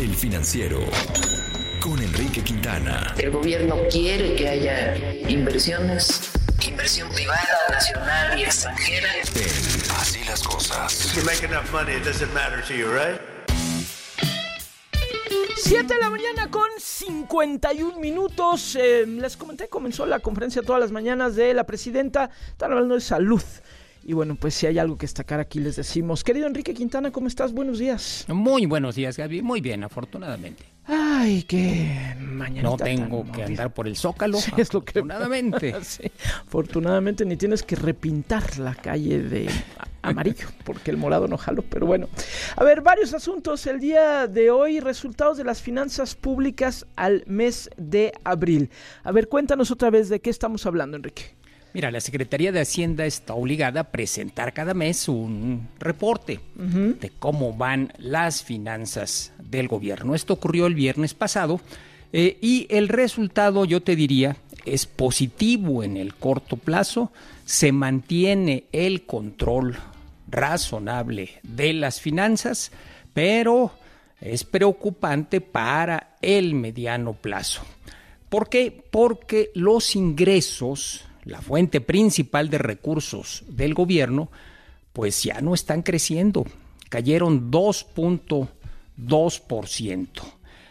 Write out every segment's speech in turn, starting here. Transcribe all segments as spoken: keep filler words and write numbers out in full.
El Financiero, con Enrique Quintana. El gobierno quiere que haya inversiones, inversión privada, nacional y extranjera. En Así las Cosas. You make enough money, it doesn't matter to you, right? siete de la mañana con cincuenta y un minutos. Eh, les comenté, comenzó la conferencia todas las mañanas de la presidenta. Están hablando de salud. Y bueno, pues si hay algo que destacar aquí les decimos. Querido Enrique Quintana, ¿cómo estás? Buenos días. Muy buenos días, Gaby. Muy bien, afortunadamente. Ay, qué mañana. No tengo que andar por el Zócalo, sí, es lo que afortunadamente. Sí, afortunadamente ni tienes que repintar la calle de amarillo, porque el morado no jaló, pero bueno. A ver, varios asuntos el día de hoy, resultados de las finanzas públicas al mes de abril. A ver, cuéntanos otra vez de qué estamos hablando, Enrique. Mira, la Secretaría de Hacienda está obligada a presentar cada mes un reporte uh-huh. de cómo van las finanzas del gobierno. Esto ocurrió el viernes pasado eh, y el resultado, yo te diría, es positivo en el corto plazo. Se mantiene el control razonable de las finanzas, pero es preocupante para el mediano plazo. ¿Por qué? Porque los ingresos, la fuente principal de recursos del gobierno, pues ya no están creciendo. Cayeron dos punto dos por ciento.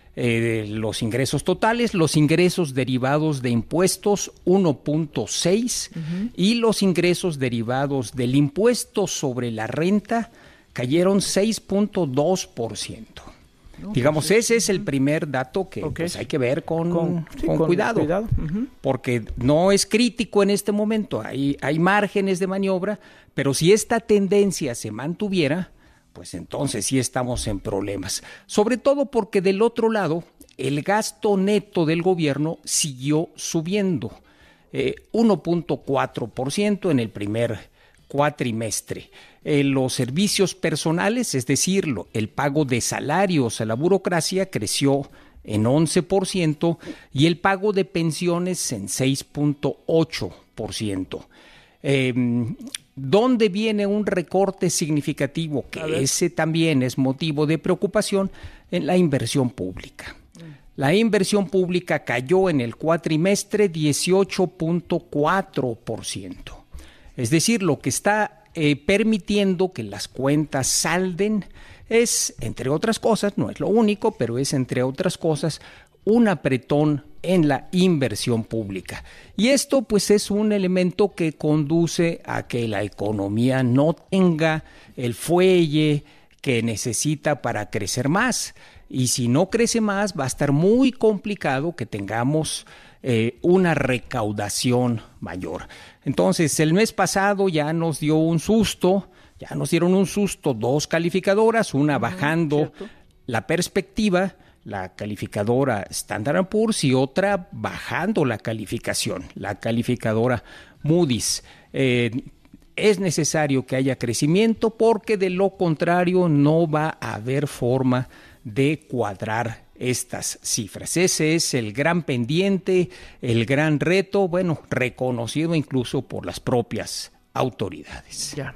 Eh, los ingresos totales, los ingresos derivados de impuestos, uno punto seis por ciento, uh-huh. y los ingresos derivados del impuesto sobre la renta cayeron seis punto dos por ciento. No, Digamos, pues, ese es el primer dato que okay. pues, hay que ver con, con, sí, con, con cuidado, cuidado. Uh-huh. porque no es crítico en este momento, hay, hay márgenes de maniobra, pero si esta tendencia se mantuviera, pues entonces sí estamos en problemas. Sobre todo porque del otro lado, el gasto neto del gobierno siguió subiendo, eh, uno punto cuatro por ciento en el primer cuatrimestre. Eh, los servicios personales, es decir, lo, el pago de salarios a la burocracia creció en once por ciento y el pago de pensiones en seis punto ocho por ciento. Eh, ¿Dónde viene un recorte significativo? Que ese también es motivo de preocupación en la inversión pública. La inversión pública cayó en el cuatrimestre dieciocho punto cuatro por ciento. Es decir, lo que está eh, permitiendo que las cuentas salden es, entre otras cosas, no es lo único, pero es, entre otras cosas, un apretón en la inversión pública. Y esto, pues, es un elemento que conduce a que la economía no tenga el fuelle que necesita para crecer más. Y si no crece más, va a estar muy complicado que tengamos Eh, una recaudación mayor. Entonces, el mes pasado ya nos dio un susto, ya nos dieron un susto dos calificadoras, una uh-huh, bajando ¿cierto? La perspectiva, la calificadora Standard and Poor's, y otra bajando la calificación, la calificadora Moody's. Eh, es necesario que haya crecimiento porque de lo contrario no va a haber forma de cuadrar estas cifras. Ese es el gran pendiente, el gran reto, bueno, reconocido incluso por las propias autoridades. Ya.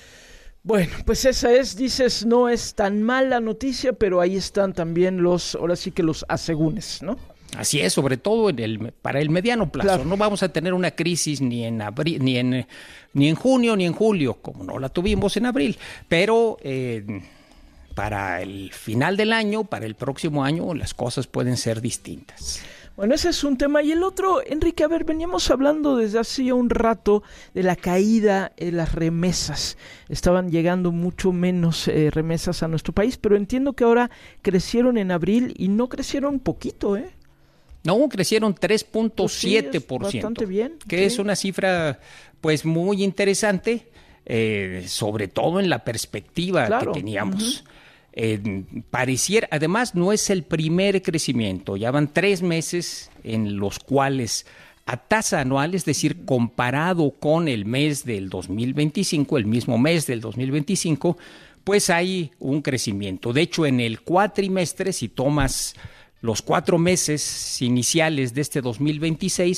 Bueno, pues esa es, dices, no es tan mala noticia, pero ahí están también los, ahora sí que los asegúnes, ¿no? Así es, sobre todo en el, para el mediano plazo. Claro. No vamos a tener una crisis ni en abril, ni en ni en junio, ni en julio, como no la tuvimos en abril, pero eh, para el final del año, para el próximo año, las cosas pueden ser distintas. Bueno, ese es un tema. Y el otro, Enrique, a ver, veníamos hablando desde hace un rato de la caída de las remesas. Estaban llegando mucho menos eh, remesas a nuestro país, pero entiendo que ahora crecieron en abril y no crecieron poquito, ¿eh? No, crecieron tres punto siete por ciento. Bastante bien. Que sí. es una cifra, pues, muy interesante, eh, sobre todo en la perspectiva claro. que teníamos. Uh-huh. Eh, pareciera, además no es el primer crecimiento, ya van tres meses en los cuales a tasa anual, es decir, comparado con el mes del dos mil veinticinco, el mismo mes del dos mil veinticinco, pues hay un crecimiento. De hecho, en el cuatrimestre, si tomas los cuatro meses iniciales de este dos mil veintiséis,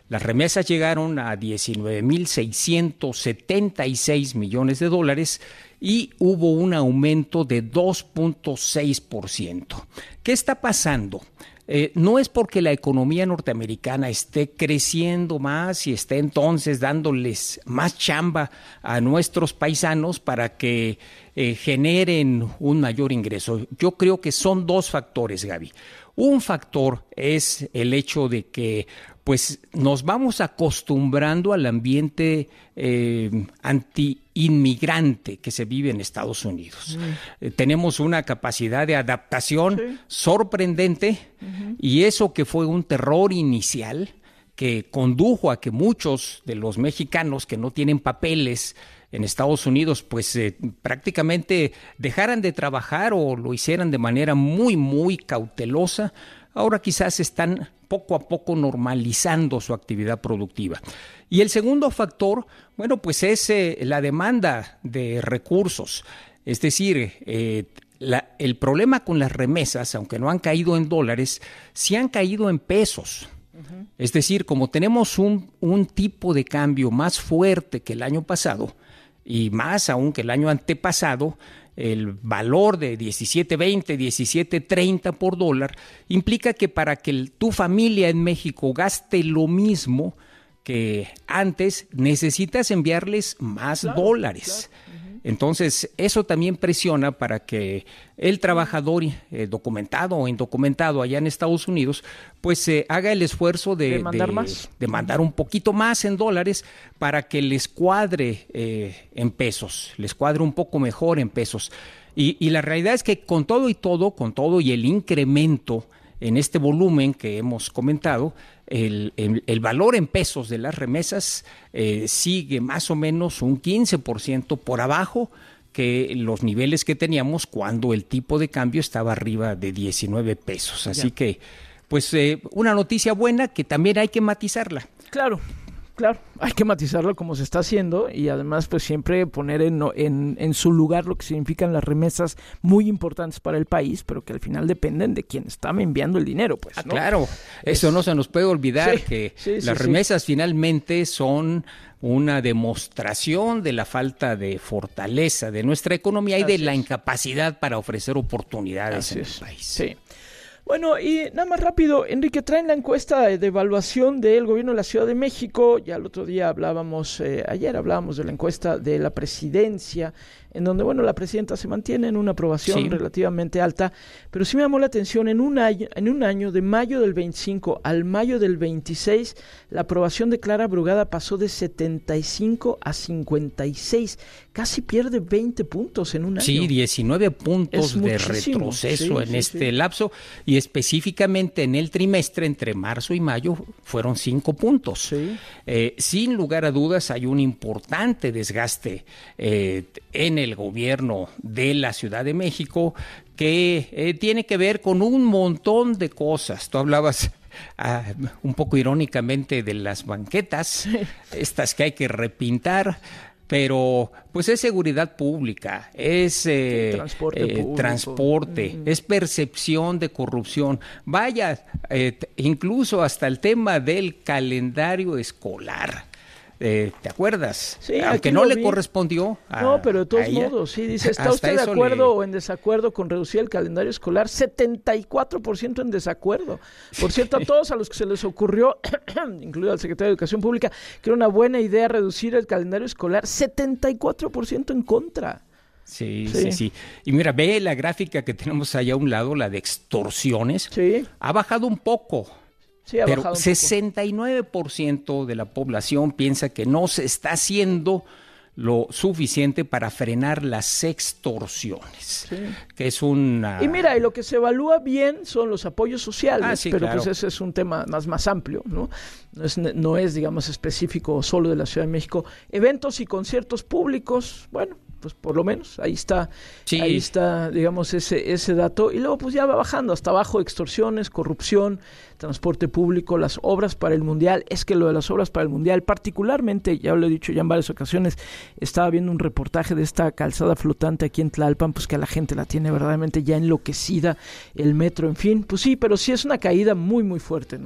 Las remesas llegaron a diecinueve mil seiscientos setenta y seis millones de dólares y hubo un aumento de dos punto seis por ciento. ¿Qué está pasando? Eh, no es porque la economía norteamericana esté creciendo más y esté entonces dándoles más chamba a nuestros paisanos para que eh, generen un mayor ingreso. Yo creo que son dos factores, Gaby. Un factor es el hecho de que pues nos vamos acostumbrando al ambiente eh, anti-inmigrante que se vive en Estados Unidos. Mm. Eh, tenemos una capacidad de adaptación sí. sorprendente uh-huh. y eso que fue un terror inicial que condujo a que muchos de los mexicanos que no tienen papeles en Estados Unidos, pues eh, prácticamente dejaran de trabajar o lo hicieran de manera muy, muy cautelosa. Ahora quizás están poco a poco normalizando su actividad productiva. Y el segundo factor, bueno, pues es eh, la demanda de recursos. Es decir, eh, la, el problema con las remesas, aunque no han caído en dólares, sí han caído en pesos. Uh-huh. Es decir, como tenemos un, un tipo de cambio más fuerte que el año pasado, y más aún que el año antepasado, el valor de diecisiete veinte, diecisiete treinta por dólar implica que para que el, tu familia en México gaste lo mismo que antes, necesitas enviarles más claro, dólares. Claro. Uh-huh. Entonces, eso también presiona para que el trabajador eh, documentado o indocumentado allá en Estados Unidos, pues eh, haga el esfuerzo de, de, mandar de, más. de mandar un poquito más en dólares para que les cuadre eh, en pesos, les cuadre un poco mejor en pesos. Y, y la realidad es que con todo y todo, con todo y el incremento en este volumen que hemos comentado, el, el, el valor en pesos de las remesas eh, sigue más o menos un quince por ciento por abajo que los niveles que teníamos cuando el tipo de cambio estaba arriba de diecinueve pesos. Así ya. que, pues, eh, una noticia buena que también hay que matizarla. Claro. Claro, hay que matizarlo como se está haciendo y además pues siempre poner en, en, en su lugar lo que significan las remesas muy importantes para el país, pero que al final dependen de quien está enviando el dinero, pues, ¿no? Ah, claro, eso es... no se nos puede olvidar, sí, que sí, las sí, remesas sí. finalmente son una demostración de la falta de fortaleza de nuestra economía y Así de la es. incapacidad para ofrecer oportunidades Así en es. el país. Sí. Bueno, y nada más rápido, Enrique, traen la encuesta de evaluación del gobierno de la Ciudad de México. Ya el otro día hablábamos, eh, ayer hablábamos de la encuesta de la presidencia, en donde, bueno, la presidenta se mantiene en una aprobación sí. relativamente alta, pero sí me llamó la atención, en un año, en un año de mayo del veinticinco al mayo del veintiséis, la aprobación de Clara Brugada pasó de setenta y cinco a cincuenta y seis, casi pierde veinte puntos en un año. Sí, diecinueve puntos de retroceso sí, en sí, este sí. lapso, y específicamente en el trimestre entre marzo y mayo fueron cinco puntos. Sí. Eh, sin lugar a dudas hay un importante desgaste eh, en el gobierno de la Ciudad de México que eh, tiene que ver con un montón de cosas. Tú hablabas ah, un poco irónicamente de las banquetas, sí. estas que hay que repintar. Pero pues es seguridad pública, es eh, transporte, eh, transporte mm. es percepción de corrupción. Vaya, eh, incluso hasta el tema del calendario escolar. Eh, ¿Te acuerdas? Sí, aunque no le vi. correspondió a, No, pero de todos modos, sí, dice, ¿está usted de acuerdo le... o en desacuerdo con reducir el calendario escolar? setenta y cuatro por ciento en desacuerdo. Por cierto, a todos a los que se les ocurrió, incluido al secretario de Educación Pública, que era una buena idea reducir el calendario escolar, setenta y cuatro por ciento en contra. Sí, sí, sí, sí. Y mira, ve la gráfica que tenemos allá a un lado, la de extorsiones. Sí. Ha bajado un poco. Sí, pero sesenta y nueve por ciento de la población piensa que no se está haciendo lo suficiente para frenar las extorsiones, sí. que es una... Y mira, y lo que se evalúa bien son los apoyos sociales, ah, sí, pero claro. pues ese es un tema más, más amplio, ¿no? No es, no es, digamos, específico solo de la Ciudad de México. Eventos y conciertos públicos, bueno, pues por lo menos ahí está, sí. ahí está, digamos, ese ese dato, y luego pues ya va bajando hasta abajo: extorsiones, corrupción, transporte público, las obras para el Mundial. Es que lo de las obras para el Mundial, particularmente, ya lo he dicho ya en varias ocasiones, estaba viendo un reportaje de esta calzada flotante aquí en Tlalpan, pues que a la gente la tiene verdaderamente ya enloquecida, el metro, en fin, pues sí, pero sí es una caída muy muy fuerte, ¿no?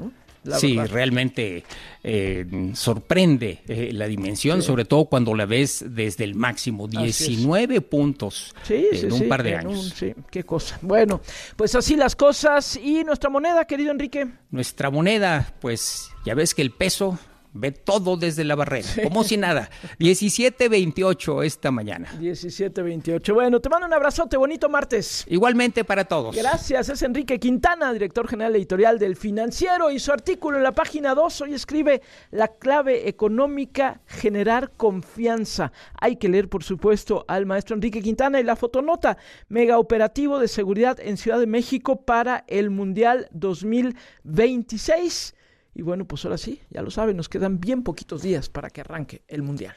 la sí, verdad. realmente eh, sorprende eh, la dimensión, sí. sobre todo cuando la ves desde el máximo, diecinueve puntos sí, en sí, un sí, par de en años. Un, sí, qué cosa. Bueno, pues así las cosas. ¿Y nuestra moneda, querido Enrique? Nuestra moneda, pues ya ves que el peso ve todo desde la barrera, sí. como si nada. diecisiete veintiocho esta mañana. diecisiete veintiocho. Bueno, te mando un abrazote, bonito martes. Igualmente para todos. Gracias, es Enrique Quintana, director general editorial del Financiero, y su artículo en la página dos hoy escribe: la clave económica, generar confianza. Hay que leer, por supuesto, al maestro Enrique Quintana. Y la fotonota: mega operativo de seguridad en Ciudad de México para el Mundial dos mil veintiséis. Y bueno, pues ahora sí, ya lo saben, nos quedan bien poquitos días para que arranque el Mundial.